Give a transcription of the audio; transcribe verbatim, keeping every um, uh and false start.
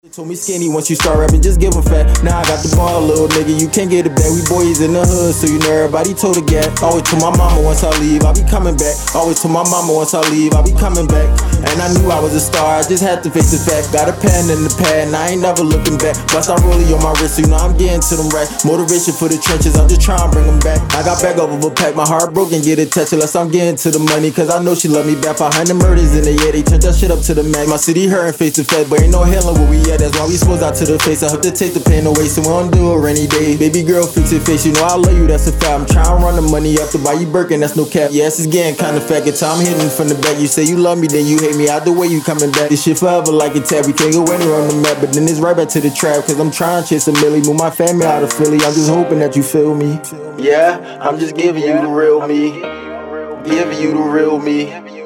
They told me skinny once you start rapping, just give 'em fat. Now I got the ball, little nigga, you can't get it back. We boys in the hood, so you know everybody told a gap. Always told my mama once I leave, I be coming back. Always told my mama once I leave, I be coming back. And I knew I was a star, I just had to face the fact. Got a pen in the pad, and I ain't never looking back. Bust I rollie on my wrist, so you know I'm getting to them racks. Motivation for the trenches, I'm just trying to bring them back. I got back over a pack, my heart broken, get it touched unless I'm getting to the money. Cause I know she love me back. Behind the murders in the yeah, they turned that shit up to the max. My city hurting face to face, but ain't no hell where we at. That's why we supposed out to the face. I hope to take the pain away, so we don't do it rainy day. Baby girl, fix your face, you know I love you, that's a fact. I'm trying to run the money up to buy you Birkin, that's no cap. Yes, it's getting kinda fat, get time hitting from the back. You say you love me, then you hate me, out the way you coming back. This shit forever like a tab, we can't go anywhere on the map. But then it's right back to the trap, cause I'm trying to chase a milli. Move my family out of Philly, I'm just hoping that you feel me. Yeah, I'm just giving you the real me. Giving you the real me.